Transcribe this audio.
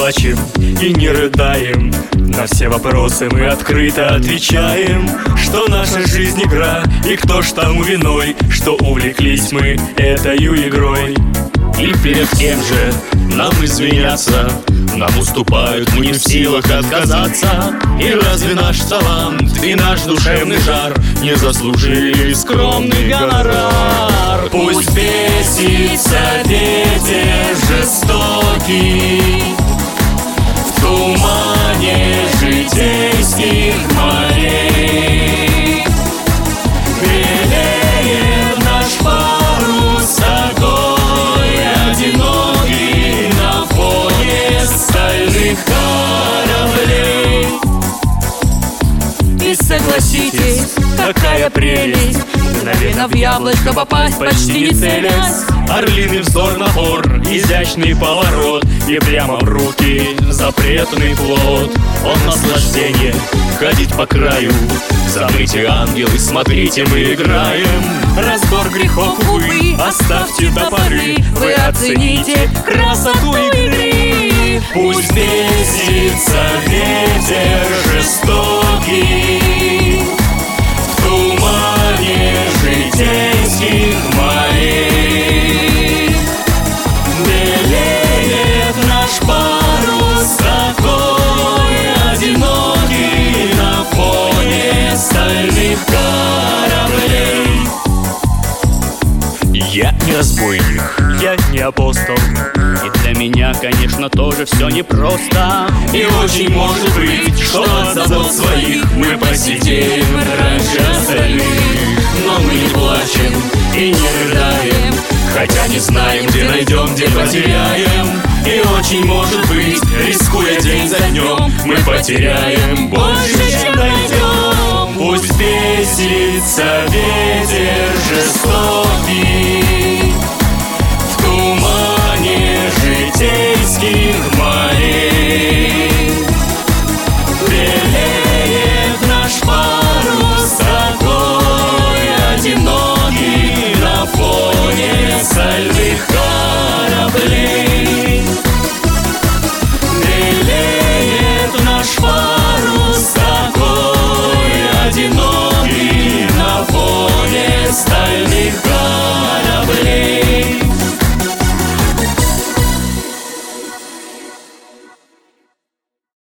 плачем и не рыдаем. На все вопросы мы открыто отвечаем, что наша жизнь игра, и кто ж тому виной, что увлеклись мы этою игрой. И перед кем же нам извиняться? Нам уступают, мы не в силах отказаться. И разве наш талант и наш душевный жар не заслужили скромный гонорар? Пусть бесится ветер жестокий в тумане житейских морей. Белеет наш парус огонь одинокий на фоне стальных кораблей. И согласитесь, какая прелесть мгновенно в яблочко попасть, почти не целясь. Орлиный вздор, напор, изящный поворот, и прямо в руки запретный плод. Он наслаждение, ходить по краю. Забыйте, ангелы, смотрите, мы играем. Раздор грехов, увы, оставьте до поры. Вы оцените красоту игры. Пусть бесится ветер жестокий в тумане житейских морей. Белеет наш парус такой одинокий на фоне стальных кораблей. Я не разбойник, я не апостол, и для меня, конечно, тоже все непросто. И очень может быть, что от забот своих мы посидим раньше остальных. Но мы не плачем и не рыдаем, хотя не знаем, где найдем, где потеряем. И очень может быть, рискуя день за днем, мы потеряем больше, чем найдем. Пусть бесится ветер жестокий